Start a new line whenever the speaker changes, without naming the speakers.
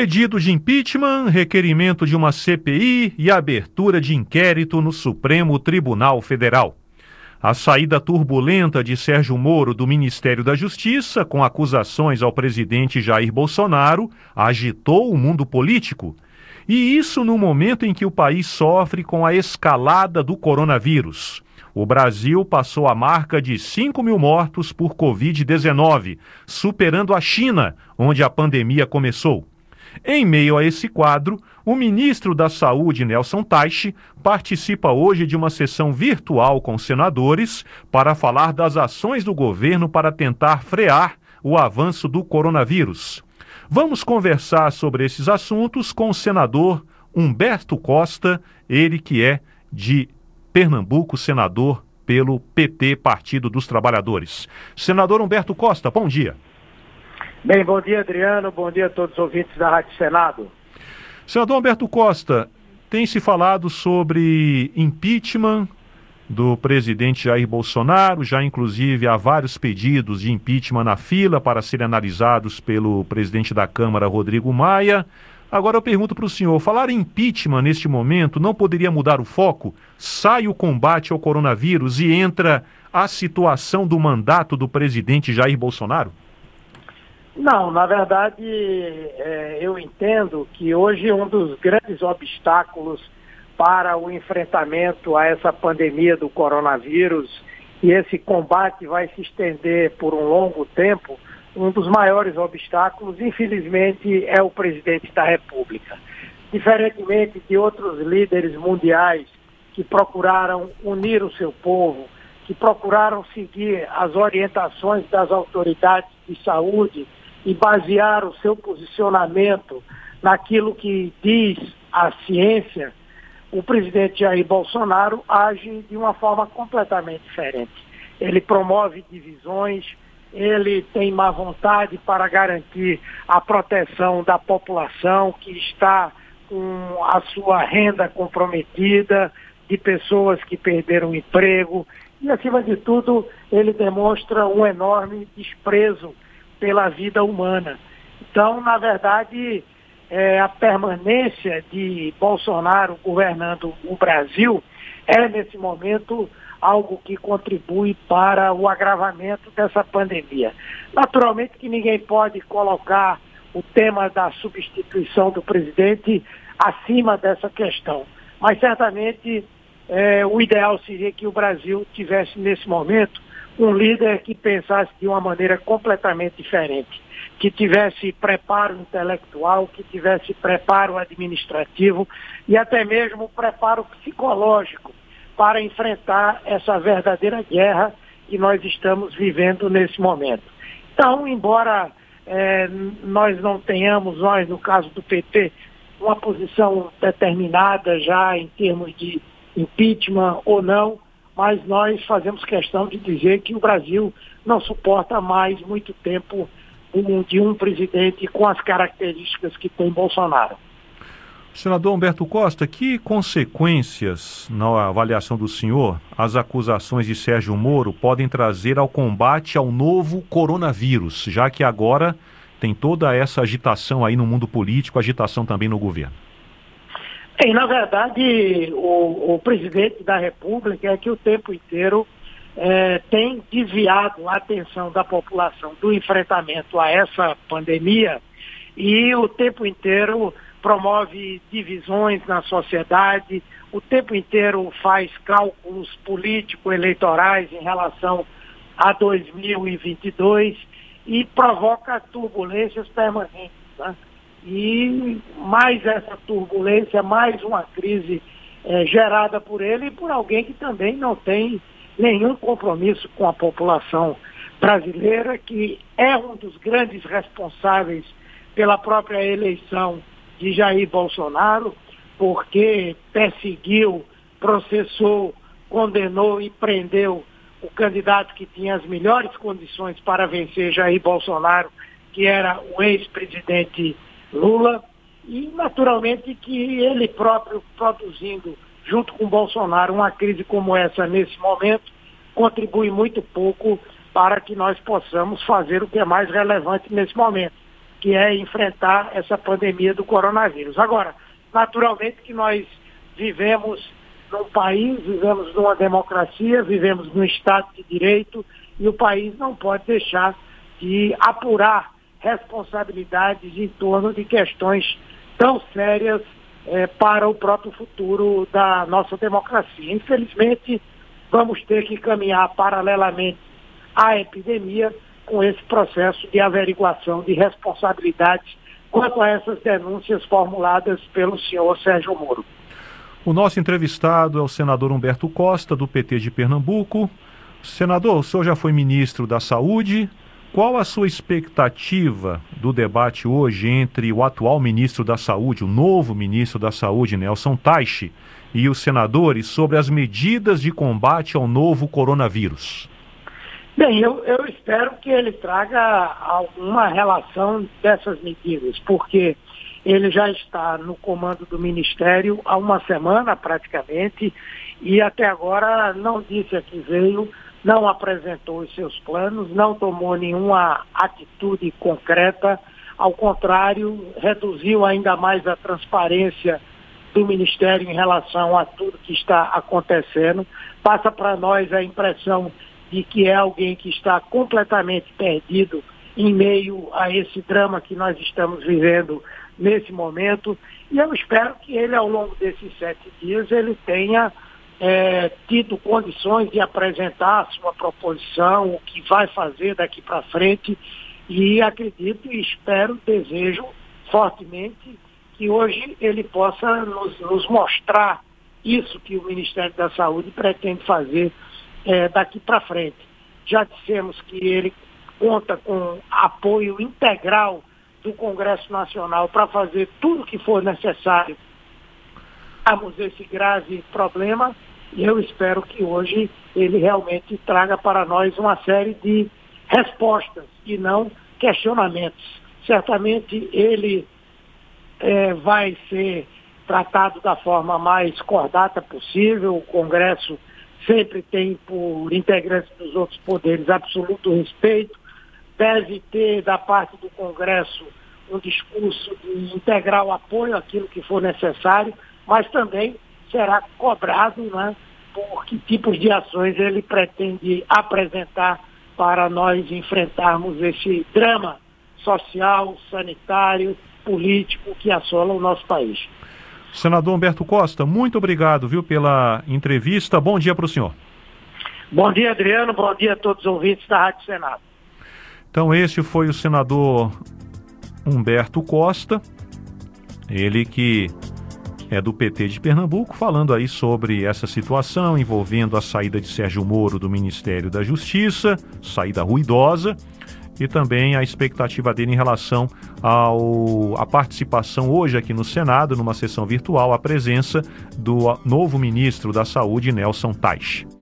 Pedido de impeachment, requerimento de uma CPI e abertura de inquérito no Supremo Tribunal Federal. A saída turbulenta de Sérgio Moro do Ministério da Justiça, com acusações ao presidente Jair Bolsonaro, agitou o mundo político. E isso no momento em que o país sofre com a escalada do coronavírus. O Brasil passou a marca de 5 mil mortos por Covid-19, superando a China, onde a pandemia começou. Em meio a esse quadro, o ministro da Saúde, Nelson Taixe, participa hoje de uma sessão virtual com senadores para falar das ações do governo para tentar frear o avanço do coronavírus. Vamos conversar sobre esses assuntos com o senador Humberto Costa, ele que é de Pernambuco, senador pelo PT, Partido dos Trabalhadores. Senador Humberto Costa, bom dia.
Bem, bom dia, Adriano, bom dia a todos os ouvintes da Rádio Senado.
Senador Humberto Costa, tem se falado sobre impeachment do presidente Jair Bolsonaro, já inclusive há vários pedidos de impeachment na fila para serem analisados pelo presidente da Câmara, Rodrigo Maia. Agora eu pergunto para o senhor, falar em impeachment neste momento não poderia mudar o foco? Sai o combate ao coronavírus e entra a situação do mandato do presidente Jair Bolsonaro?
Não, na verdade, eu entendo que hoje um dos grandes obstáculos para o enfrentamento a essa pandemia do coronavírus, e esse combate vai se estender por um longo tempo, um dos maiores obstáculos, infelizmente, é o presidente da República. Diferentemente de outros líderes mundiais que procuraram unir o seu povo, que procuraram seguir as orientações das autoridades de saúde e basear o seu posicionamento naquilo que diz a ciência, o presidente Jair Bolsonaro age de uma forma completamente diferente. Ele promove divisões, ele tem má vontade para garantir a proteção da população que está com a sua renda comprometida, de pessoas que perderam o emprego, e acima de tudo ele demonstra um enorme desprezo pela vida humana. Então, na verdade, a permanência de Bolsonaro governando o Brasil é, nesse momento, algo que contribui para o agravamento dessa pandemia. Naturalmente que ninguém pode colocar o tema da substituição do presidente acima dessa questão, mas certamente o ideal seria que o Brasil tivesse, nesse momento, um líder que pensasse de uma maneira completamente diferente, que tivesse preparo intelectual, que tivesse preparo administrativo e até mesmo preparo psicológico para enfrentar essa verdadeira guerra que nós estamos vivendo nesse momento. Então, embora nós não tenhamos, no caso do PT, uma posição determinada já em termos de impeachment ou não, mas nós fazemos questão de dizer que o Brasil não suporta mais muito tempo de um presidente com as características que tem Bolsonaro.
Senador Humberto Costa, que consequências, na avaliação do senhor, as acusações de Sérgio Moro podem trazer ao combate ao novo coronavírus, já que agora tem toda essa agitação aí no mundo político, agitação também no governo?
Bem, na verdade, o presidente da República é que o tempo inteiro tem desviado a atenção da população do enfrentamento a essa pandemia e o tempo inteiro promove divisões na sociedade, o tempo inteiro faz cálculos político-eleitorais em relação a 2022 e provoca turbulências permanentes, né? E mais essa turbulência, mais uma crise gerada por ele e por alguém que também não tem nenhum compromisso com a população brasileira, que é um dos grandes responsáveis pela própria eleição de Jair Bolsonaro, porque perseguiu, processou, condenou e prendeu o candidato que tinha as melhores condições para vencer Jair Bolsonaro, que era o ex-presidente Lula, e naturalmente que ele próprio produzindo, junto com Bolsonaro, uma crise como essa nesse momento, contribui muito pouco para que nós possamos fazer o que é mais relevante nesse momento, que é enfrentar essa pandemia do coronavírus. Agora, naturalmente que nós vivemos num país, vivemos numa democracia, vivemos num Estado de Direito, e o país não pode deixar de apurar responsabilidades em torno de questões tão sérias para o próprio futuro da nossa democracia. Infelizmente, vamos ter que caminhar paralelamente à epidemia com esse processo de averiguação de responsabilidades quanto a essas denúncias formuladas pelo senhor Sérgio Moro.
O nosso entrevistado é o senador Humberto Costa, do PT de Pernambuco. Senador, o senhor já foi ministro da Saúde. Qual a sua expectativa do debate hoje entre o atual ministro da Saúde, o novo ministro da Saúde, Nelson Teich, e os senadores sobre as medidas de combate ao novo coronavírus?
Bem, eu espero que ele traga alguma relação dessas medidas, porque ele já está no comando do Ministério há uma semana praticamente e até agora não disse a que veio, não apresentou os seus planos, não tomou nenhuma atitude concreta, ao contrário, reduziu ainda mais a transparência do Ministério em relação a tudo que está acontecendo. Passa para nós a impressão de que é alguém que está completamente perdido em meio a esse drama que nós estamos vivendo nesse momento. E eu espero que ele, ao longo desses 7 dias, ele tenha tido condições de apresentar a sua proposição, o que vai fazer daqui para frente, e acredito e espero, desejo fortemente que hoje ele possa nos mostrar isso que o Ministério da Saúde pretende fazer daqui para frente. Já dissemos que ele conta com apoio integral do Congresso Nacional para fazer tudo o que for necessário para esse grave problema, e eu espero que hoje ele realmente traga para nós uma série de respostas e não questionamentos. Certamente ele vai ser tratado da forma mais cordata possível. O Congresso sempre tem, por integrantes dos outros poderes, absoluto respeito. Deve ter, da parte do Congresso, um discurso de integral apoio àquilo que for necessário, mas também será cobrado, né, por que tipos de ações ele pretende apresentar para nós enfrentarmos esse drama social, sanitário, político que assola o nosso país.
Senador Humberto Costa, muito obrigado, pela entrevista. Bom dia para o senhor.
Bom dia, Adriano. Bom dia a todos os ouvintes da Rádio Senado.
Então, este foi o senador Humberto Costa, ele que é do PT de Pernambuco, falando aí sobre essa situação envolvendo a saída de Sérgio Moro do Ministério da Justiça, saída ruidosa, e também a expectativa dele em relação à participação hoje aqui no Senado, numa sessão virtual, a presença do novo ministro da Saúde, Nelson Teich.